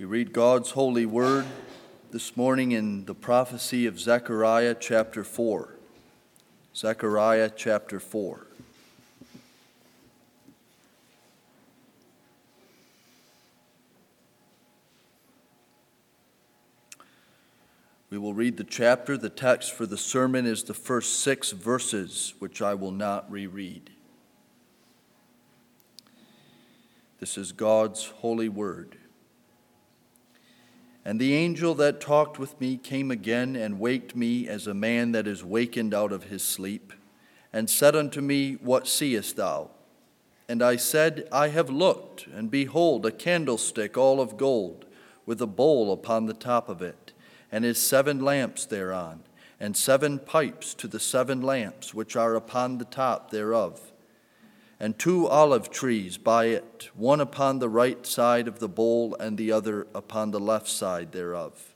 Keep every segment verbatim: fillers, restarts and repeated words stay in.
We read God's holy word this morning in the prophecy of Zechariah chapter four. Zechariah chapter four. We will read the chapter. The text for the sermon is the first six verses, which I will not reread. This is God's holy word. And the angel that talked with me came again and waked me as a man that is wakened out of his sleep, and said unto me, What seest thou? And I said, I have looked, and behold, a candlestick all of gold, with a bowl upon the top of it, and his seven lamps thereon, and seven pipes to the seven lamps which are upon the top thereof. And two olive trees by it, one upon the right side of the bowl, and the other upon the left side thereof.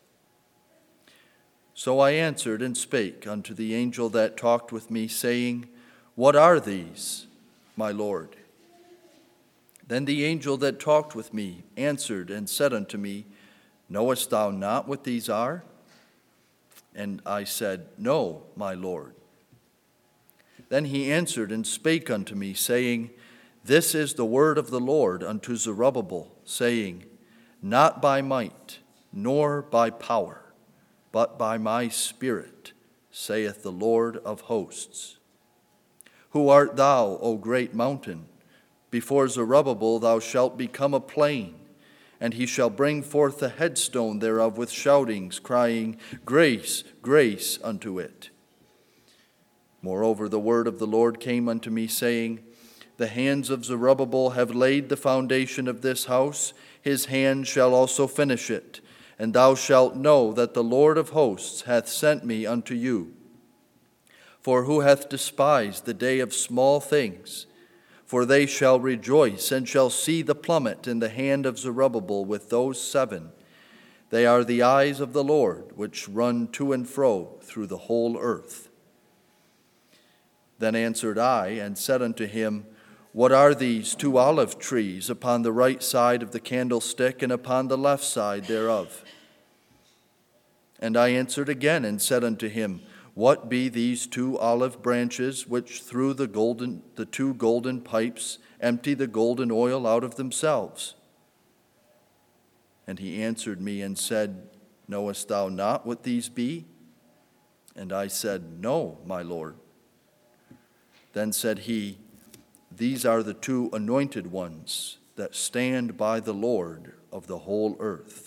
So I answered and spake unto the angel that talked with me, saying, What are these, my Lord? Then the angel that talked with me answered and said unto me, Knowest thou not what these are? And I said, No, my Lord. Then he answered and spake unto me, saying, This is the word of the Lord unto Zerubbabel, saying, Not by might, nor by power, but by my Spirit, saith the Lord of hosts. Who art thou, O great mountain? Before Zerubbabel thou shalt become a plain, and he shall bring forth the headstone thereof with shoutings, crying, Grace, grace unto it. Moreover, the word of the Lord came unto me, saying, The hands of Zerubbabel have laid the foundation of this house, his hand shall also finish it. And thou shalt know that the Lord of hosts hath sent me unto you. For who hath despised the day of small things? For they shall rejoice, and shall see the plummet in the hand of Zerubbabel with those seven. They are the eyes of the Lord, which run to and fro through the whole earth. Then answered I, and said unto him, What are these two olive trees upon the right side of the candlestick, and upon the left side thereof? And I answered again, and said unto him, What be these two olive branches, which through the golden, the two golden pipes empty the golden oil out of themselves? And he answered me and said, Knowest thou not what these be? And I said, No, my Lord. Then said he, These are the two anointed ones that stand by the Lord of the whole earth.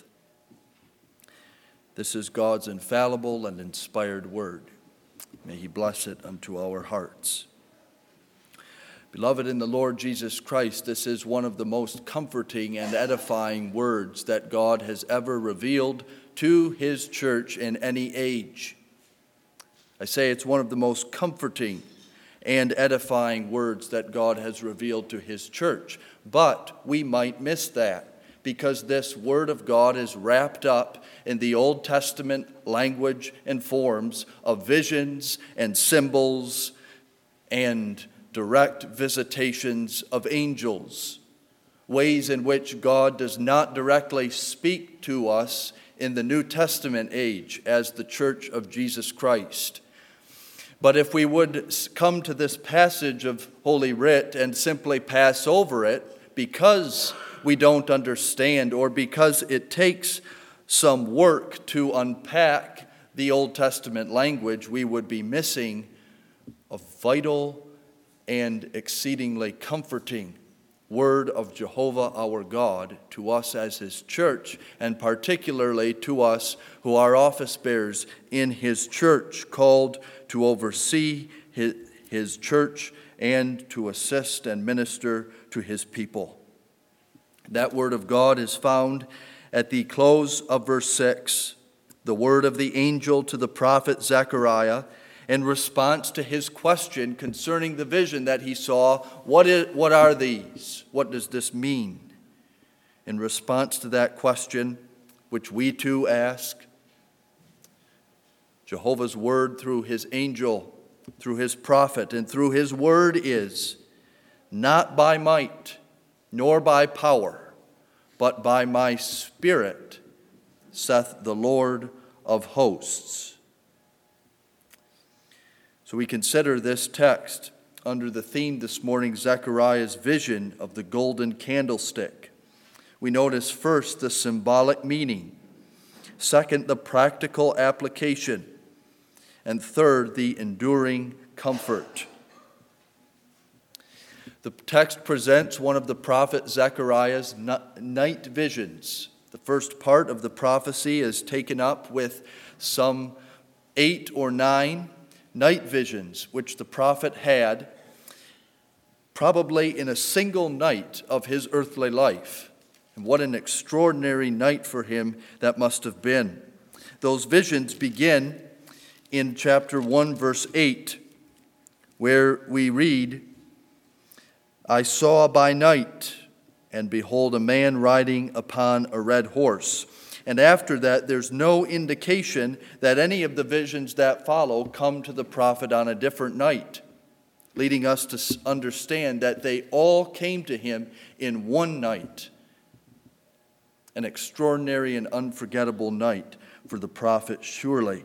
This is God's infallible and inspired word. May he bless it unto our hearts. Beloved in the Lord Jesus Christ, this is one of the most comforting and edifying words that God has ever revealed to his church in any age. I say it's one of the most comforting and edifying words that God has revealed to his church. But we might miss that because this word of God is wrapped up in the Old Testament language and forms of visions and symbols and direct visitations of angels, ways in which God does not directly speak to us in the New Testament age as the Church of Jesus Christ. But if we would come to this passage of Holy Writ and simply pass over it because we don't understand or because it takes some work to unpack the Old Testament language, we would be missing a vital and exceedingly comforting word of Jehovah our God to us as his church, and particularly to us who are office bearers in his church, called to oversee his, his church and to assist and minister to his people. That word of God is found at the close of verse six, the word of the angel to the prophet Zechariah, in response to his question concerning the vision that he saw. What is, what are these? What does this mean? In response to that question, which we too ask, Jehovah's word through his angel, through his prophet, and through his word is, not by might, nor by power, but by my Spirit, saith the Lord of hosts. So we consider this text under the theme this morning, Zechariah's vision of the golden candlestick. We notice first the symbolic meaning, second the practical application, and third the enduring comfort. The text presents one of the prophet Zechariah's night visions. The first part of the prophecy is taken up with some eight or nine night visions which the prophet had probably in a single night of his earthly life. And what an extraordinary night for him that must have been. Those visions begin in chapter one, verse eight, where we read, I saw by night, and behold, a man riding upon a red horse. And after that, there's no indication that any of the visions that follow come to the prophet on a different night, leading us to understand that they all came to him in one night. An extraordinary and unforgettable night for the prophet, surely.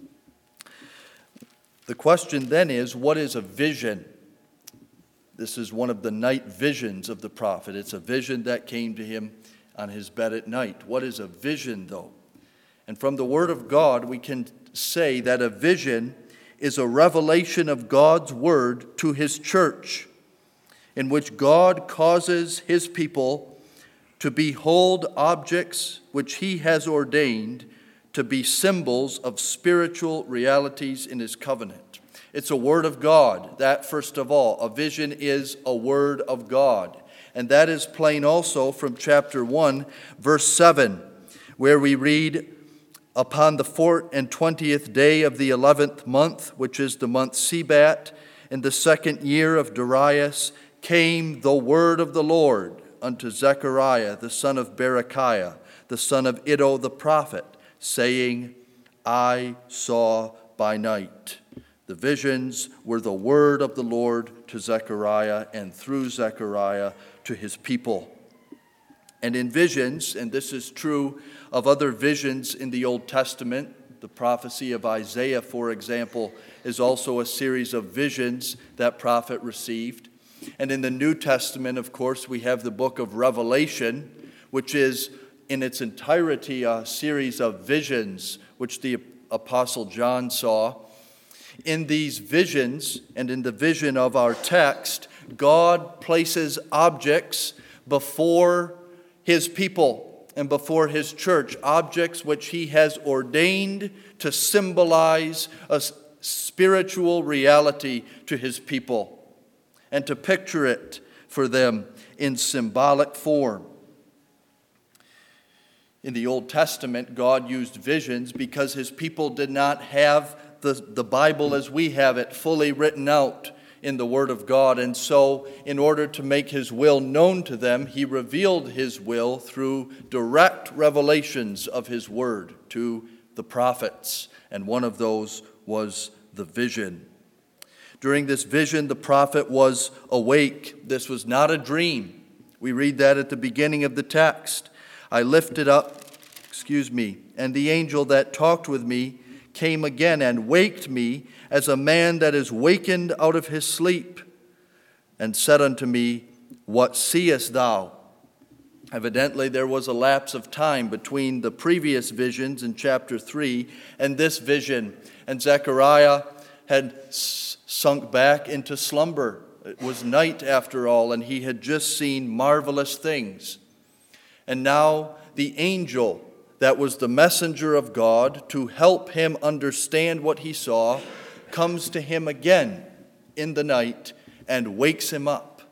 The question then is, what is a vision? This is one of the night visions of the prophet. It's a vision that came to him on his bed at night. What is a vision, though? And from the Word of God, we can say that a vision is a revelation of God's Word to His church, in which God causes His people to behold objects which He has ordained to be symbols of spiritual realities in His covenant. It's a word of God, that first of all. A vision is a word of God. And that is plain also from chapter one, verse seven, where we read, upon the fourth and twentieth day of the eleventh month, which is the month Sebat, in the second year of Darius, came the word of the Lord unto Zechariah, the son of Berechiah, the son of Iddo the prophet, saying, I saw by night. The visions were the word of the Lord to Zechariah, and through Zechariah to his people. And in visions, and this is true of other visions in the Old Testament, the prophecy of Isaiah, for example, is also a series of visions that prophet received. And in the New Testament, of course, we have the book of Revelation, which is in its entirety a series of visions which the Apostle John saw. In these visions, and in the vision of our text, God places objects before His people and before His church, objects which He has ordained to symbolize a spiritual reality to His people and to picture it for them in symbolic form. In the Old Testament, God used visions because His people did not have the, the Bible as we have it fully written out in the Word of God. And so, in order to make His will known to them, He revealed His will through direct revelations of His Word to the prophets. And one of those was the vision. During this vision, the prophet was awake. This was not a dream. We read that at the beginning of the text. I lifted up, excuse me, and the angel that talked with me came again and waked me as a man that is wakened out of his sleep, and said unto me, what seest thou? Evidently, there was a lapse of time between the previous visions in chapter three and this vision, and Zechariah had sunk back into slumber. It was night after all, and he had just seen marvelous things. And now the angel that was the messenger of God to help him understand what he saw comes to him again in the night and wakes him up,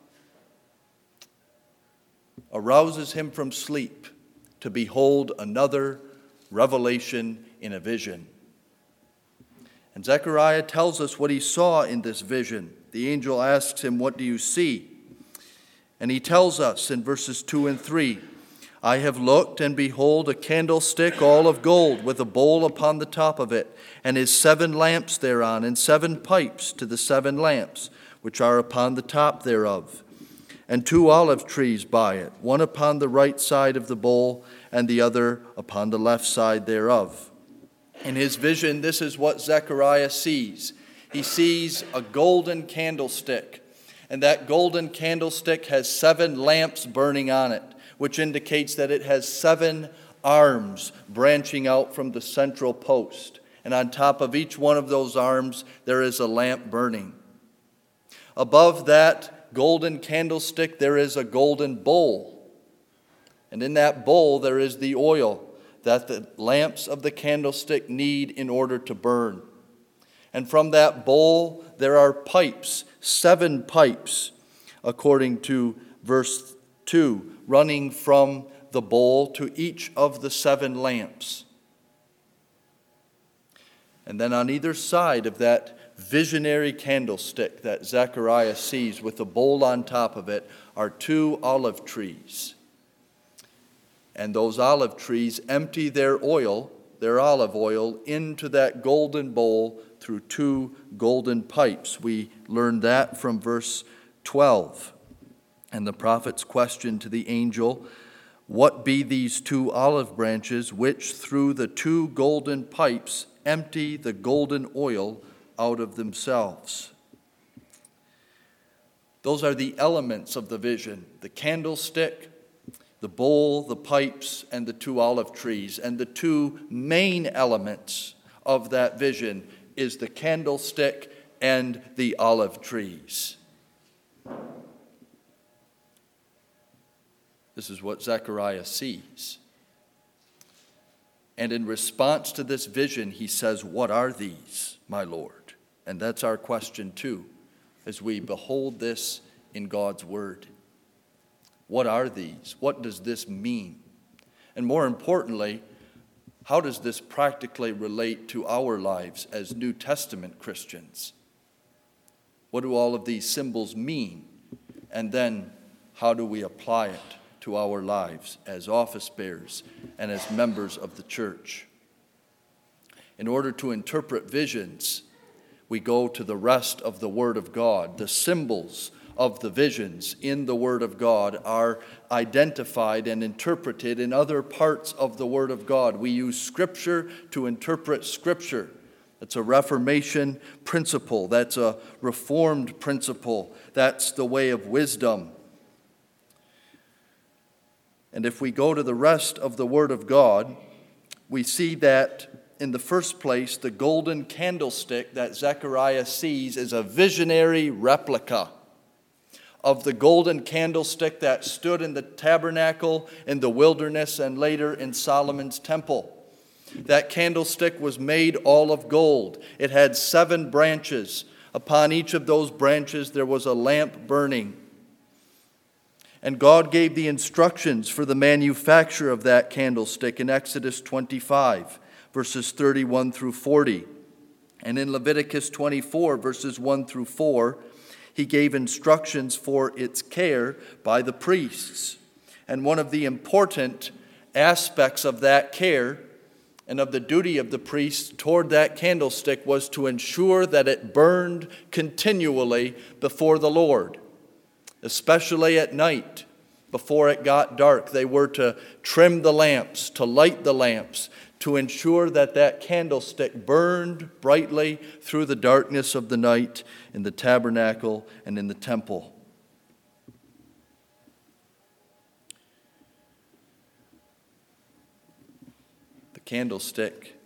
arouses him from sleep to behold another revelation in a vision. And Zechariah tells us what he saw in this vision. The angel asks him, what do you see? And he tells us in verses two and three, I have looked, and behold, a candlestick all of gold, with a bowl upon the top of it, and his seven lamps thereon, and seven pipes to the seven lamps, which are upon the top thereof. and two olive trees by it, one upon the right side of the bowl, and the other upon the left side thereof. In his vision, this is what Zechariah sees. He sees a golden candlestick, and that golden candlestick has seven lamps burning on it, which indicates that it has seven arms branching out from the central post. And on top of each one of those arms, there is a lamp burning. Above that golden candlestick, there is a golden bowl. And in that bowl, there is the oil that the lamps of the candlestick need in order to burn. And from that bowl, there are pipes, seven pipes, according to verse two, running from the bowl to each of the seven lamps. And then on either side of that visionary candlestick that Zechariah sees with the bowl on top of it are two olive trees. And those olive trees empty their oil, their olive oil, into that golden bowl through two golden pipes. We learned that from verse twelve. And the prophet's question to the angel, what be these two olive branches which through the two golden pipes empty the golden oil out of themselves? Those are the elements of the vision: the candlestick, the bowl, the pipes, and the two olive trees. And the two main elements of that vision is the candlestick and the olive trees. This is what Zechariah sees. And in response to this vision, he says, what are these, my Lord? And that's our question too, as we behold this in God's word. What are these? What does this mean? And more importantly, how does this practically relate to our lives as New Testament Christians? What do all of these symbols mean? And then how do we apply it to our lives as office bearers and as members of the church? In order to interpret visions, we go to the rest of the Word of God. The symbols of the visions in the Word of God are identified and interpreted in other parts of the Word of God. We use Scripture to interpret Scripture. That's a Reformation principle. That's a Reformed principle. That's the way of wisdom. And if we go to the rest of the Word of God, we see that in the first place, the golden candlestick that Zechariah sees is a visionary replica of the golden candlestick that stood in the tabernacle in the wilderness and later in Solomon's temple. That candlestick was made all of gold. It had seven branches. Upon each of those branches there was a lamp burning. And God gave the instructions for the manufacture of that candlestick in Exodus twenty-five, verses thirty-one through forty. And in Leviticus twenty-four, verses one through four, he gave instructions for its care by the priests. And one of the important aspects of that care and of the duty of the priests toward that candlestick was to ensure that it burned continually before the Lord. Especially at night, before it got dark, they were to trim the lamps, to light the lamps, to ensure that that candlestick burned brightly through the darkness of the night in the tabernacle and in the temple. The candlestick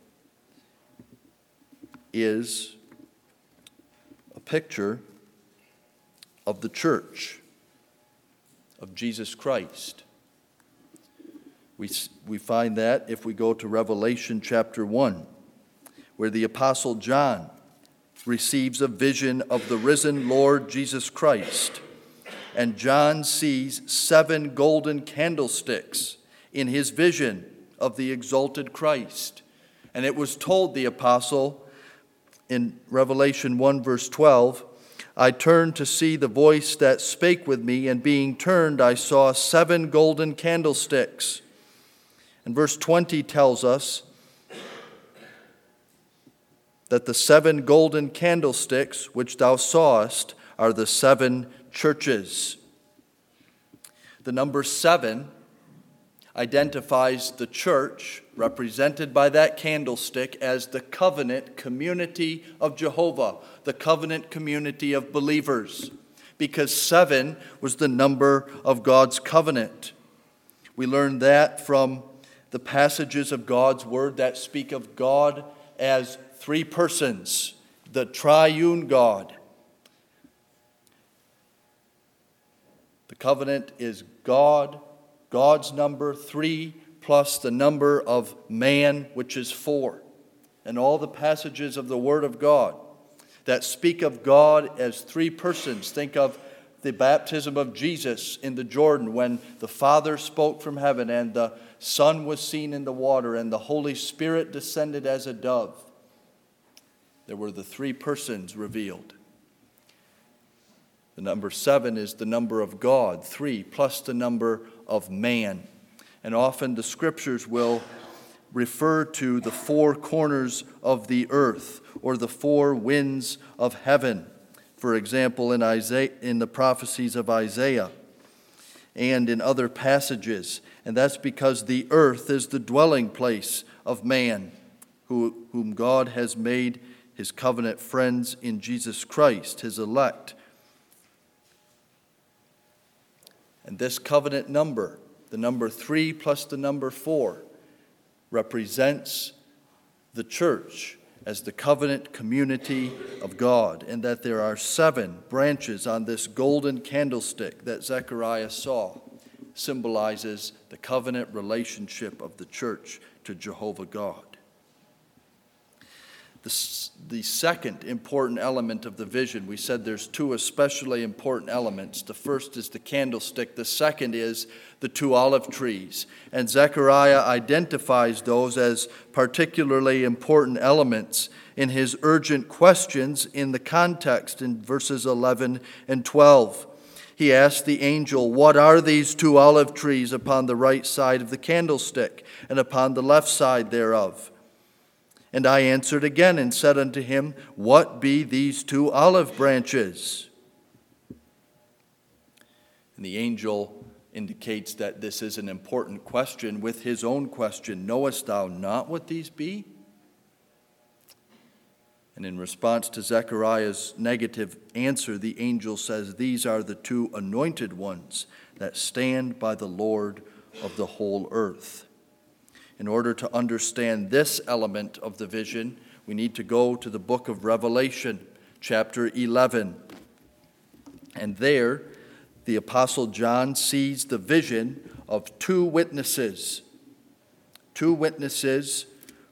is a picture of the church of Jesus Christ. We, we find that if we go to Revelation chapter one, where the Apostle John receives a vision of the risen Lord Jesus Christ. And John sees seven golden candlesticks in his vision of the exalted Christ. And it was told the apostle in Revelation one verse twelve, I turned to see the voice that spake with me, and being turned, I saw seven golden candlesticks. And verse twenty tells us that the seven golden candlesticks which thou sawest are the seven churches. The number seven identifies the church, represented by that candlestick, as the covenant community of Jehovah, the covenant community of believers, because seven was the number of God's covenant. We learn that from the passages of God's word that speak of God as three persons, the triune God. The covenant is God, God's number three, plus the number of man, which is four. And all the passages of the Word of God that speak of God as three persons. Think of the baptism of Jesus in the Jordan, when the Father spoke from heaven and the Son was seen in the water and the Holy Spirit descended as a dove. There were the three persons revealed. The number seven is the number of God, three, plus the number of man. And often the scriptures will refer to the four corners of the earth or the four winds of heaven. For example, in Isaiah, in the prophecies of Isaiah and in other passages. And that's because the earth is the dwelling place of man, who, whom God has made his covenant friends in Jesus Christ, his elect. And this covenant number, the number three plus the number four, represents the church as the covenant community of God, and that there are seven branches on this golden candlestick that Zechariah saw, symbolizes the covenant relationship of the church to Jehovah God. The, the second important element of the vision, we said there's two especially important elements. The first is the candlestick. The second is the two olive trees. And Zechariah identifies those as particularly important elements in his urgent questions in the context in verses eleven and twelve. He asked the angel, "What are these two olive trees upon the right side of the candlestick, and upon the left side thereof?" And I answered again and said unto him, "What be these two olive branches?" And the angel indicates that this is an important question with his own question. "Knowest thou not what these be?" And in response to Zechariah's negative answer, the angel says, "These are the two anointed ones that stand by the Lord of the whole earth." In order to understand this element of the vision, we need to go to the book of Revelation, chapter eleven. And there, the Apostle John sees the vision of two witnesses. Two witnesses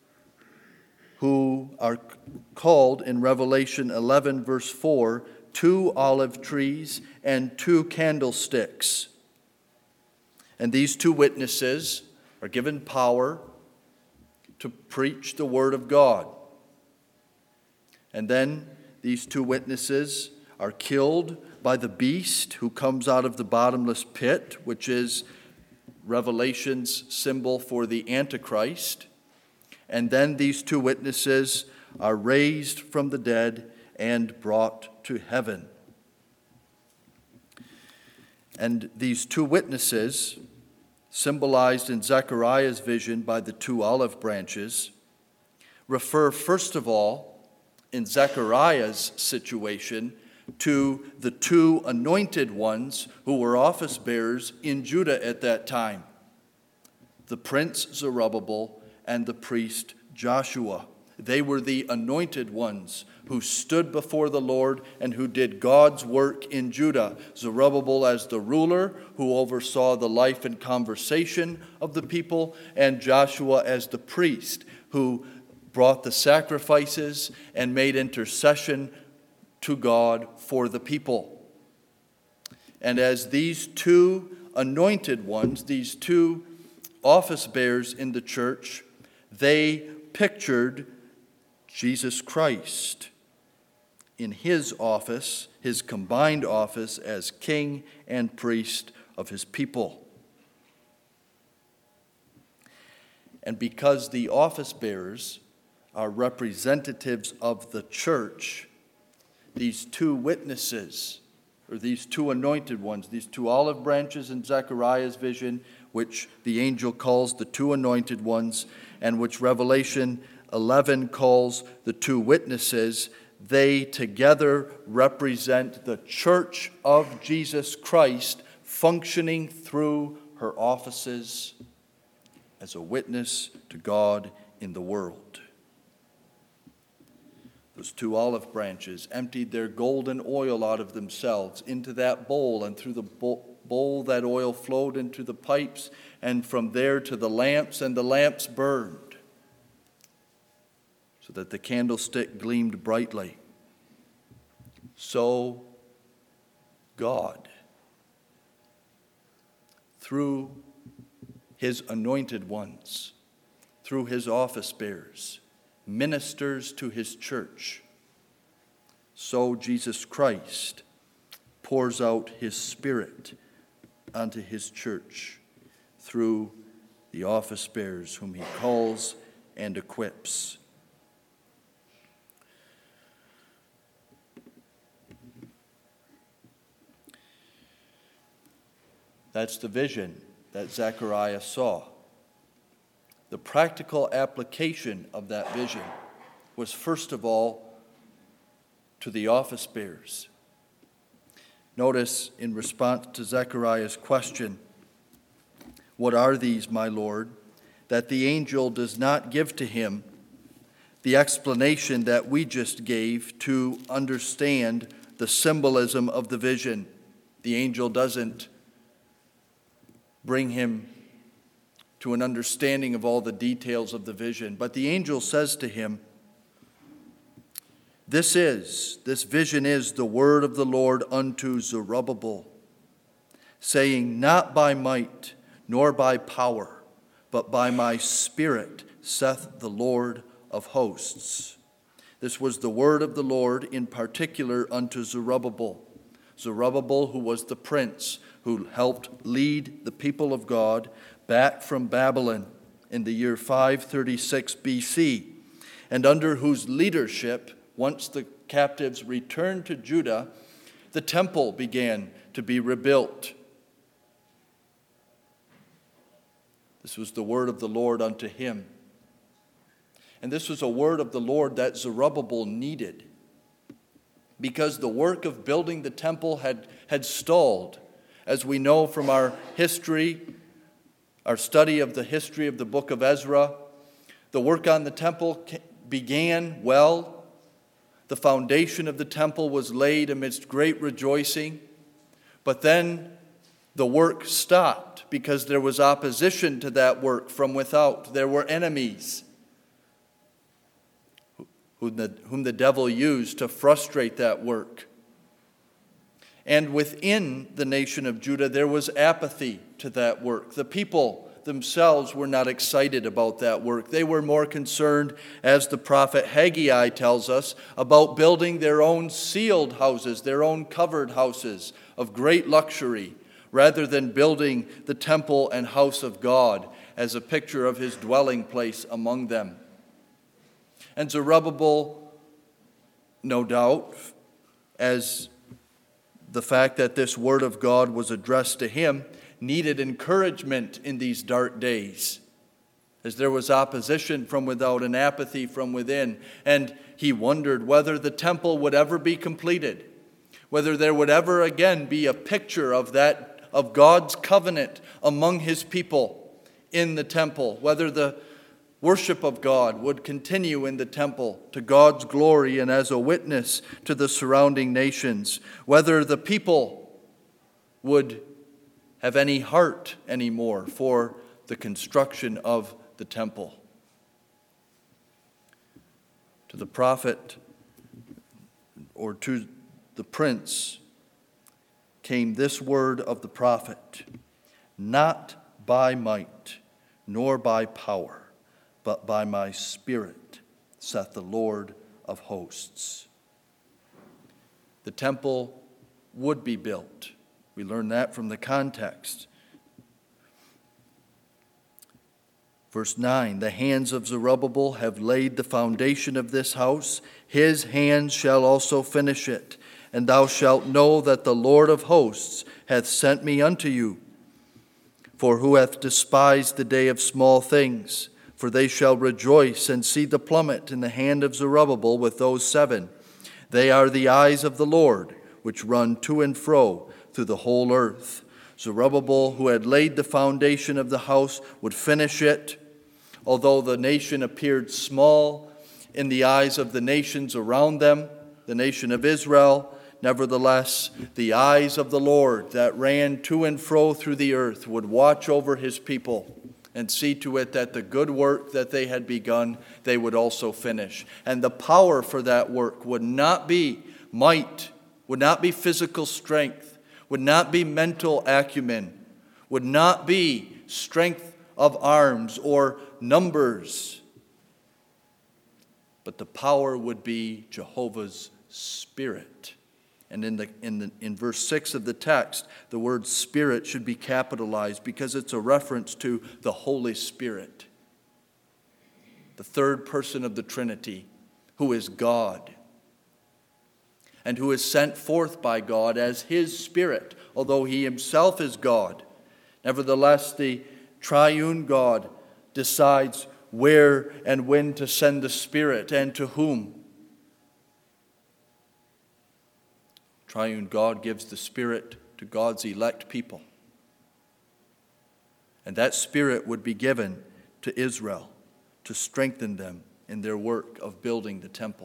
who are called in Revelation eleven, verse four, two olive trees and two candlesticks. And these two witnesses are given power to preach the word of God. And then these two witnesses are killed by the beast who comes out of the bottomless pit, which is Revelation's symbol for the Antichrist. And then these two witnesses are raised from the dead and brought to heaven. And these two witnesses, symbolized in Zechariah's vision by the two olive branches, refer first of all, in Zechariah's situation, to the two anointed ones who were office bearers in Judah at that time, the prince Zerubbabel and the priest Joshua. They were the anointed ones who stood before the Lord and who did God's work in Judah. Zerubbabel as the ruler who oversaw the life and conversation of the people, and Joshua as the priest who brought the sacrifices and made intercession to God for the people. And as these two anointed ones, these two office bearers in the church, they pictured Jesus Christ in his office, his combined office as king and priest of his people. And because the office bearers are representatives of the church, these two witnesses or these two anointed ones, these two olive branches in Zechariah's vision, which the angel calls the two anointed ones, and which Revelation eleven calls the two witnesses, they together represent the church of Jesus Christ functioning through her offices as a witness to God in the world. Those two olive branches emptied their golden oil out of themselves into that bowl, and through the bowl that oil flowed into the pipes, and from there to the lamps, and the lamps burned, so that the candlestick gleamed brightly. So God, through his anointed ones, through his office bearers, ministers to his church. So Jesus Christ pours out his Spirit onto his church through the office bearers whom he calls and equips. That's the vision that Zechariah saw. The practical application of that vision was, first of all, to the office bearers. Notice, in response to Zechariah's question, "What are these, my Lord?" that the angel does not give to him the explanation that we just gave to understand the symbolism of the vision. The angel doesn't bring him to an understanding of all the details of the vision. But the angel says to him, This is, this vision is the word of the Lord unto Zerubbabel, saying, Not by might, nor by power, but by my Spirit, saith the Lord of hosts. This was the word of the Lord in particular unto Zerubbabel. Zerubbabel, who was the prince who helped lead the people of God back from Babylon in the year five thirty-six B C, and under whose leadership, once the captives returned to Judah, the temple began to be rebuilt. This was the word of the Lord unto him. And this was a word of the Lord that Zerubbabel needed, because the work of building the temple had, had stalled. As we know from our history, our study of the history of the book of Ezra, the work on the temple began well. The foundation of the temple was laid amidst great rejoicing. But then the work stopped because there was opposition to that work from without. There were enemies whom the, whom the devil used to frustrate that work. And within the nation of Judah, there was apathy to that work. The people themselves were not excited about that work. They were more concerned, as the prophet Haggai tells us, about building their own sealed houses, their own covered houses of great luxury, rather than building the temple and house of God as a picture of his dwelling place among them. And Zerubbabel, no doubt, as the fact that this word of God was addressed to him, needed encouragement in these dark days, as there was opposition from without and apathy from within. And he wondered whether the temple would ever be completed, whether there would ever again be a picture of that, of God's covenant among his people in the temple, whether the worship of God would continue in the temple to God's glory and as a witness to the surrounding nations, whether the people would have any heart anymore for the construction of the temple. To the prophet, or to the prince, came this word of the prophet, Not by might, nor by power, but by my Spirit, saith the Lord of hosts. The temple would be built. We learn that from the context. Verse nine, the hands of Zerubbabel have laid the foundation of this house. His hands shall also finish it. and thou shalt know that the Lord of hosts hath sent me unto you. For who hath despised the day of small things? For they shall rejoice and see the plummet in the hand of Zerubbabel with those seven. They are the eyes of the Lord, which run to and fro through the whole earth. Zerubbabel, who had laid the foundation of the house, would finish it. Although the nation appeared small in the eyes of the nations around them, the nation of Israel, nevertheless, the eyes of the Lord that ran to and fro through the earth would watch over his people and see to it that the good work that they had begun, they would also finish. And the power for that work would not be might, would not be physical strength, would not be mental acumen, would not be strength of arms or numbers, but the power would be Jehovah's Spirit. And in the in the in verse six of the text, the word Spirit should be capitalized because it's a reference to the Holy Spirit, the third person of the Trinity, who is God and who is sent forth by God as his Spirit, although he himself is God. Nevertheless, the triune God decides where and when to send the Spirit and to whom. Triune God gives the Spirit to God's elect people. And that Spirit would be given to Israel to strengthen them in their work of building the temple.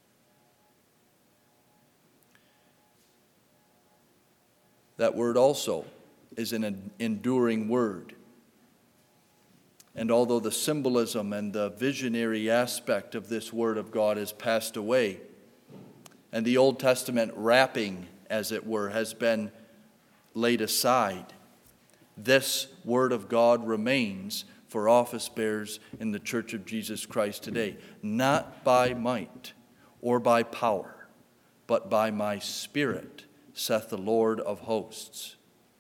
That word also is an enduring word. And although the symbolism and the visionary aspect of this word of God has passed away, and the Old Testament wrapping, as it were, has been laid aside, this word of God remains for office bearers in the Church of Jesus Christ today. Not by might or by power, but by my Spirit, saith the Lord of hosts.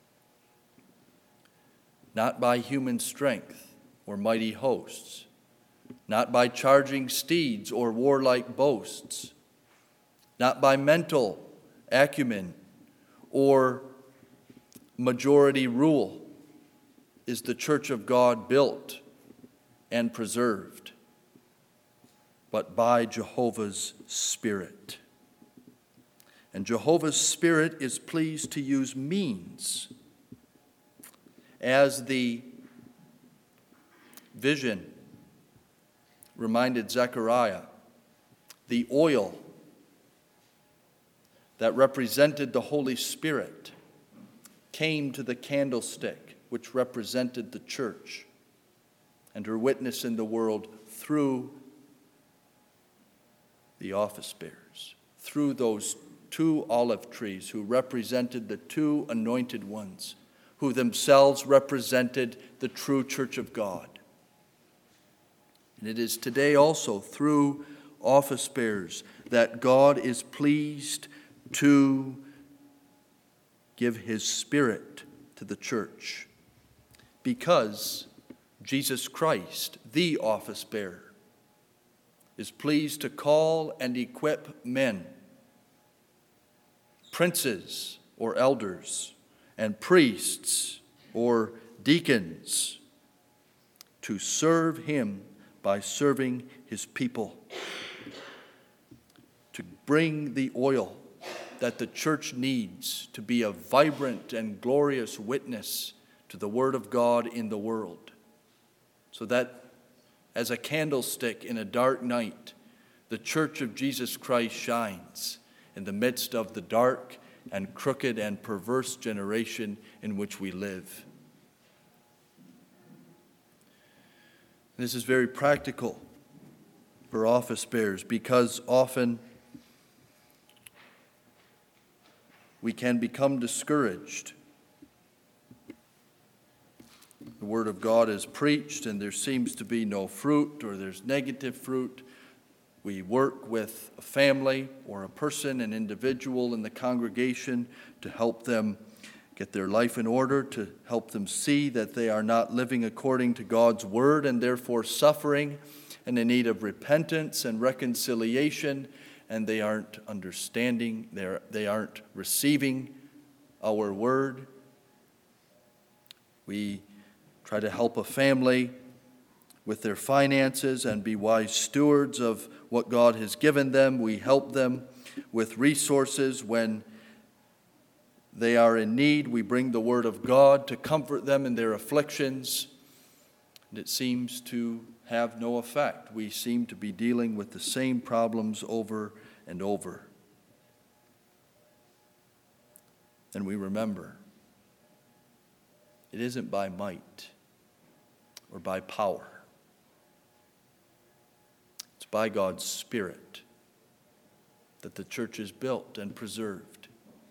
Not by human strength or mighty hosts, not by charging steeds or warlike boasts, not by mental acumen or majority rule is the church of God built and preserved, but by Jehovah's Spirit. And Jehovah's Spirit is pleased to use means as the vision reminded Zechariah, the oil that represented the Holy Spirit came to the candlestick, which represented the church and her witness in the world through the office bearers, through those two olive trees who represented the two anointed ones, who themselves represented the true church of God. And it is today also through office bearers that God is pleased to give his Spirit to the church, because Jesus Christ, the office bearer, is pleased to call and equip men, princes or elders, and priests or deacons to serve him by serving his people, to bring the oil that the church needs to be a vibrant and glorious witness to the Word of God in the world, so that as a candlestick in a dark night, the church of Jesus Christ shines in the midst of the dark and crooked and perverse generation in which we live. This is very practical for office bearers, because often we can become discouraged. The Word of God is preached and there seems to be no fruit, or there's negative fruit. We work with a family or a person, an individual in the congregation, to help them get their life in order, to help them see that they are not living according to God's Word and therefore suffering and in need of repentance and reconciliation and they aren't understanding, they're, they aren't receiving our word. We try to help a family with their finances and be wise stewards of what God has given them. We help them with resources when they are in need. We bring the word of God to comfort them in their afflictions. And it seems to have no effect. We seem to be dealing with the same problems over and over. And we remember, it isn't by might or by power. It's by God's Spirit that the church is built and preserved.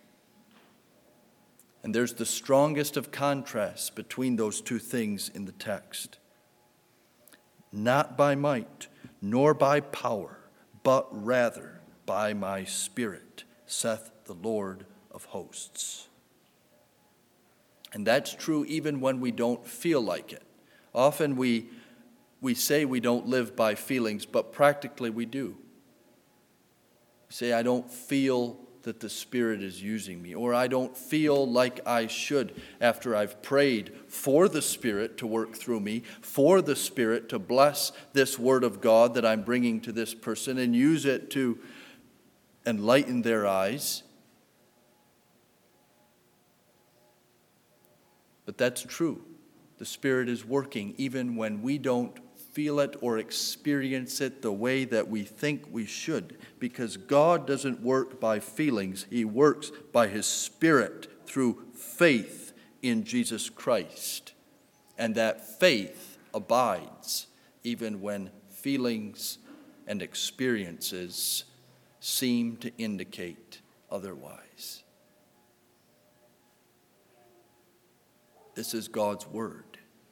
And there's the strongest of contrasts between those two things in the text. Not by might, nor by power, but rather by my Spirit, saith the Lord of hosts. And that's true even when we don't feel like it. Often we, we say we don't live by feelings, but practically we do. We say, I don't feel that the Spirit is using me, or I don't feel like I should after I've prayed for the Spirit to work through me, for the Spirit to bless this word of God that I'm bringing to this person and use it to enlighten their eyes. But that's true. The Spirit is working even when we don't feel it or experience it the way that we think we should, because God doesn't work by feelings. He works by His Spirit through faith in Jesus Christ. And that faith abides even when feelings and experiences seem to indicate otherwise. This is God's word.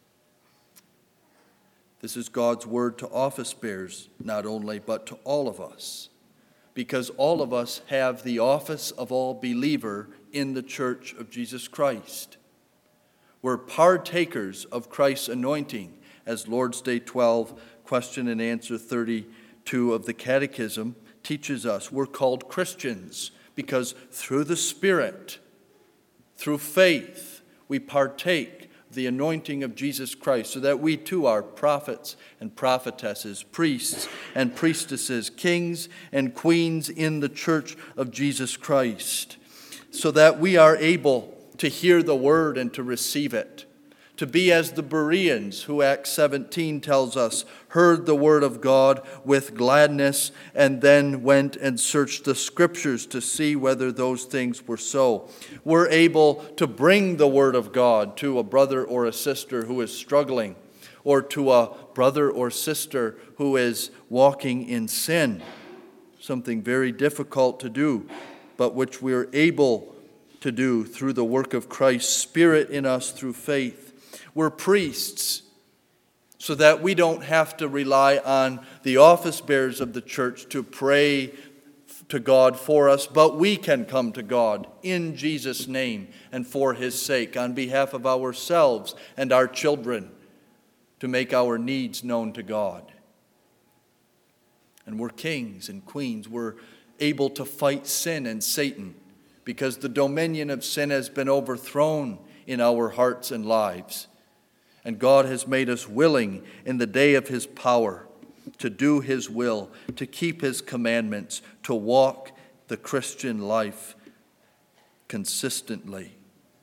This is God's word to office bearers, not only, but to all of us, because all of us have the office of all believer in the church of Jesus Christ. We're partakers of Christ's anointing, as Lord's Day twelve, question and answer thirty-two of the Catechism teaches us. We're called Christians because through the Spirit, through faith, we partake the anointing of Jesus Christ, so that we too are prophets and prophetesses, priests and priestesses, kings and queens in the church of Jesus Christ, so that we are able to hear the word and to receive it, to be as the Bereans, who Acts seventeen tells us, heard the word of God with gladness and then went and searched the scriptures to see whether those things were so. We're able to bring the word of God to a brother or a sister who is struggling, or to a brother or sister who is walking in sin, something very difficult to do, but which we're able to do through the work of Christ's Spirit in us through faith. We're priests, so that we don't have to rely on the office bearers of the church to pray to God for us, but we can come to God in Jesus' name and for His sake, on behalf of ourselves and our children, to make our needs known to God. And we're kings and queens. We're able to fight sin and Satan, because the dominion of sin has been overthrown in our hearts and lives. And God has made us willing in the day of His power to do His will, to keep His commandments, to walk the Christian life consistently.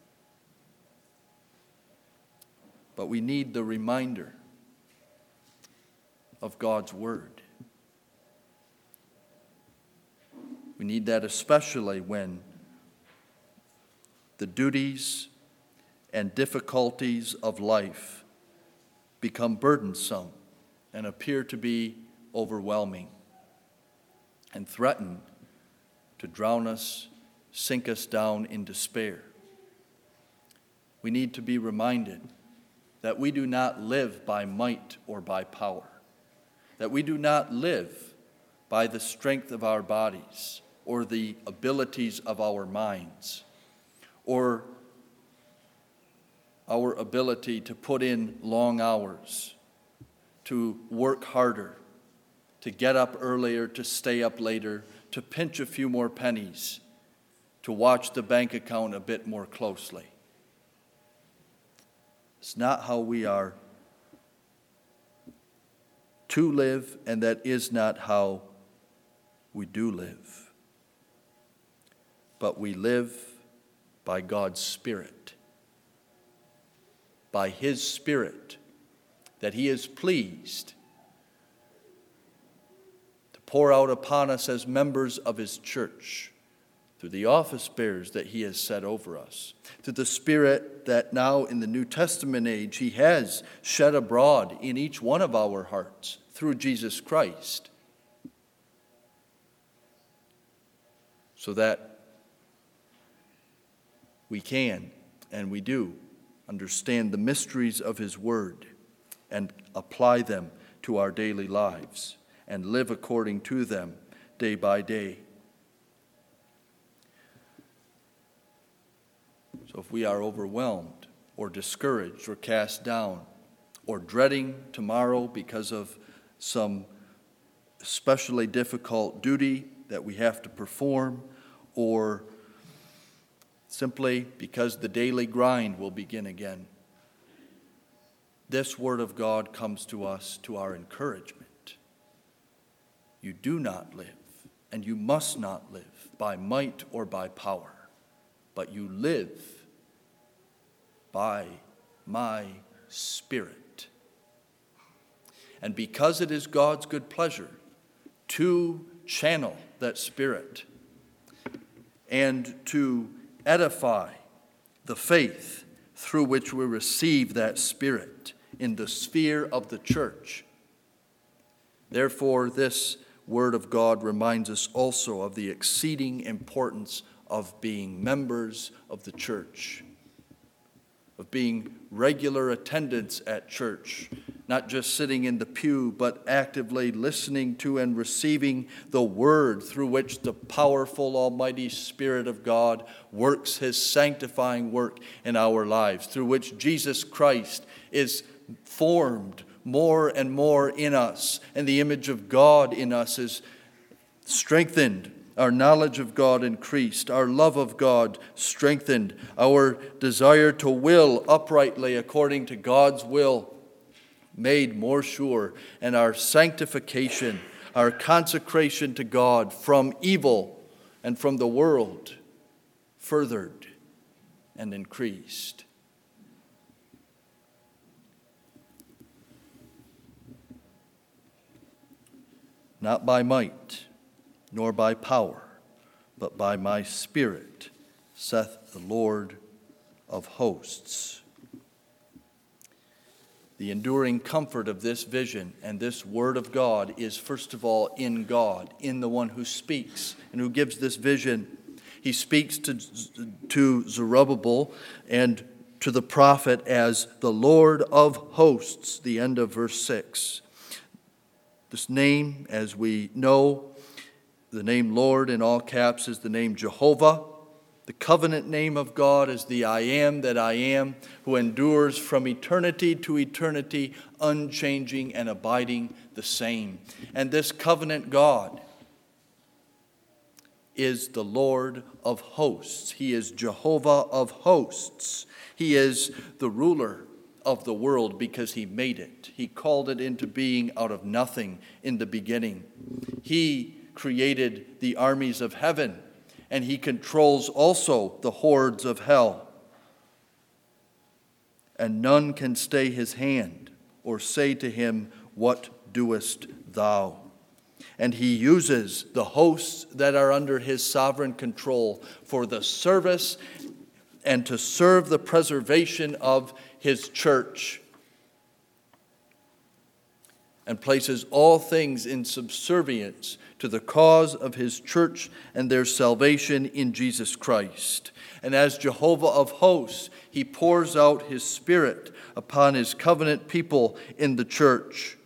But we need the reminder of God's word. We need that especially when the duties and difficulties of life become burdensome and appear to be overwhelming and threaten to drown us, sink us down in despair. We need to be reminded that we do not live by might or by power, that we do not live by the strength of our bodies or the abilities of our minds or our ability to put in long hours, to work harder, to get up earlier, to stay up later, to pinch a few more pennies, to watch the bank account a bit more closely. It's not how we are to live, and that is not how we do live. But we live by God's Spirit, by His Spirit, that He is pleased to pour out upon us as members of His church, through the office bearers that He has set over us, through the Spirit that now in the New Testament age He has shed abroad in each one of our hearts through Jesus Christ, so that we can and we do understand the mysteries of His Word and apply them to our daily lives and live according to them day by day. So if we are overwhelmed or discouraged or cast down or dreading tomorrow because of some especially difficult duty that we have to perform, or simply because the daily grind will begin again, this Word of God comes to us to our encouragement. You do not live, and you must not live by might or by power, but you live by my Spirit. And because it is God's good pleasure to channel that Spirit and to edify the faith through which we receive that Spirit in the sphere of the church, therefore this Word of God reminds us also of the exceeding importance of being members of the church, of being regular attendants at church, not just sitting in the pew, but actively listening to and receiving the Word through which the powerful Almighty Spirit of God works His sanctifying work in our lives, through which Jesus Christ is formed more and more in us, and the image of God in us is strengthened, our knowledge of God increased, our love of God strengthened, our desire to will uprightly according to God's will made more sure, and our sanctification, our consecration to God from evil and from the world furthered and increased. Not by might, nor by power, but by my Spirit, saith the Lord of hosts. The enduring comfort of this vision and this Word of God is, first of all, in God, in the one who speaks and who gives this vision. He speaks to, to Zerubbabel and to the prophet as the Lord of hosts, the end of verse six. This name, as we know, the name Lord in all caps is the name Jehovah. The covenant name of God is the I am that I am, who endures from eternity to eternity, unchanging and abiding the same. And this covenant God is the Lord of hosts. He is Jehovah of hosts. He is the ruler of the world because He made it. He called it into being out of nothing in the beginning. He created the armies of heaven, and He controls also the hordes of hell. And none can stay His hand or say to Him, "What doest thou?" And He uses the hosts that are under His sovereign control for the service and to serve the preservation of His church, and places all things in subservience to the cause of His church and their salvation in Jesus Christ. And as Jehovah of hosts, He pours out His Spirit upon His covenant people in the church.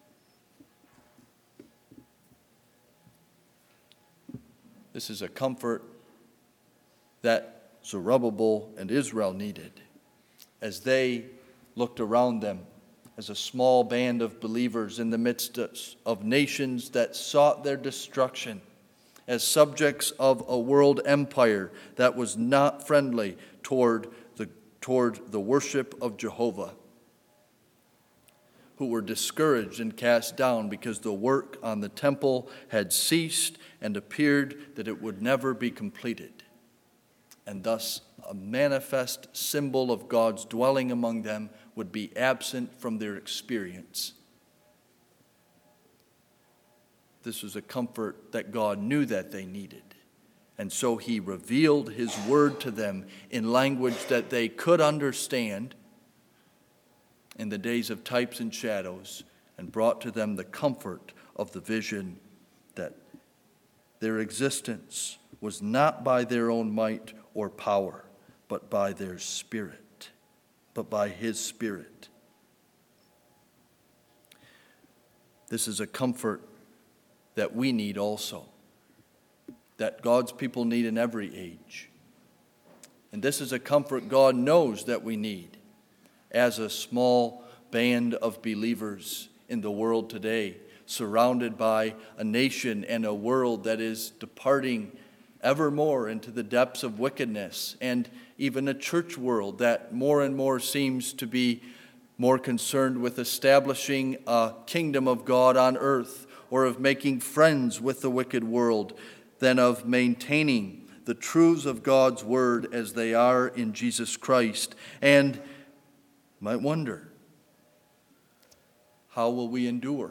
This is a comfort that Zerubbabel and Israel needed as they looked around them as a small band of believers in the midst of nations that sought their destruction, as subjects of a world empire that was not friendly toward the, toward the worship of Jehovah, who were discouraged and cast down because the work on the temple had ceased and appeared that it would never be completed, and thus a manifest symbol of God's dwelling among them would be absent from their experience. This was a comfort that God knew that they needed. And so he revealed his word to them in language that they could understand in the days of types and shadows, and brought to them the comfort of the vision that their existence was not by their own might or power, but by their Spirit, but by his Spirit. This is a comfort that we need also, that God's people need in every age. And this is a comfort God knows that we need as a small band of believers in the world today, surrounded by a nation and a world that is departing ever more into the depths of wickedness, and even a church world that more and more seems to be more concerned with establishing a kingdom of God on earth, or of making friends with the wicked world, than of maintaining the truths of God's word as they are in Jesus Christ. And you might wonder, how will we endure?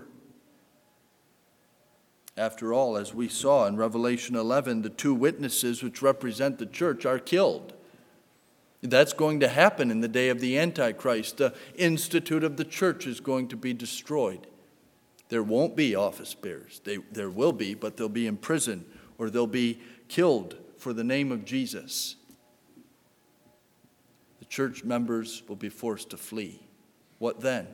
After all, as we saw in Revelation eleven, the two witnesses which represent the church are killed. That's going to happen in the day of the Antichrist. The institute of the church is going to be destroyed. There won't be office bearers. They, there will be, but they'll be in prison, or they'll be killed for the name of Jesus. The church members will be forced to flee. What then?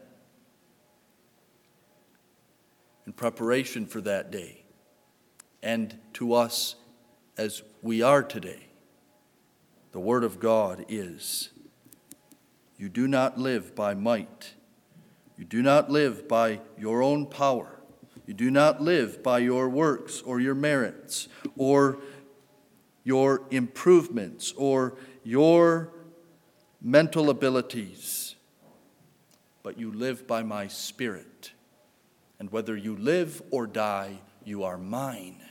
In preparation for that day, and to us as we are today, the word of God is, you do not live by might. You do not live by your own power. You do not live by your works or your merits or your improvements or your mental abilities, but you live by my Spirit. And whether you live or die, you are mine.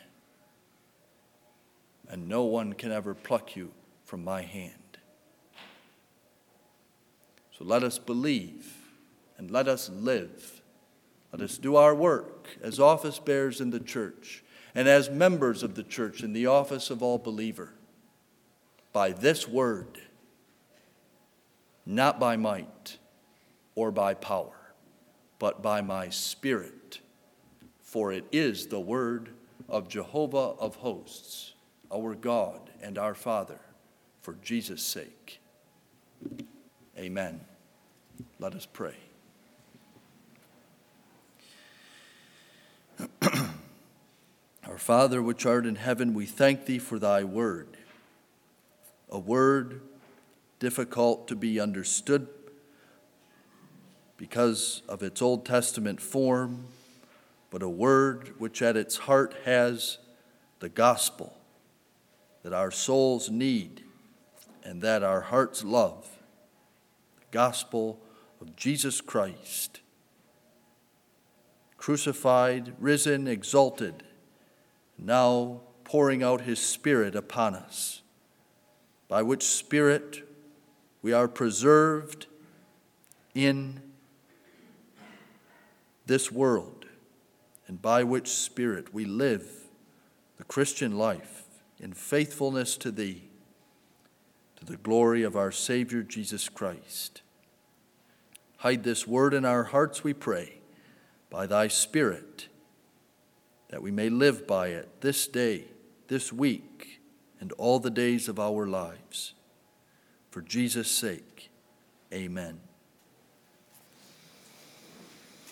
And no one can ever pluck you from my hand. So let us believe. And let us live. Let us do our work as office bearers in the church and as members of the church in the office of all believer by this word, not by might or by power, but by my Spirit. For it is the word of Jehovah of hosts, our God and our Father, for Jesus' sake. Amen. Let us pray. Our Father, which art in heaven, we thank thee for thy word, a word difficult to be understood because of its Old Testament form, but a word which at its heart has the gospel that our souls need and that our hearts love, the gospel of Jesus Christ, crucified, risen, exalted, now pouring out his Spirit upon us, by which Spirit we are preserved in this world, and by which Spirit we live the Christian life in faithfulness to thee, to the glory of our Savior Jesus Christ. Hide this word in our hearts, we pray, by thy Spirit, that we may live by it this day, this week, and all the days of our lives. For Jesus' sake, amen.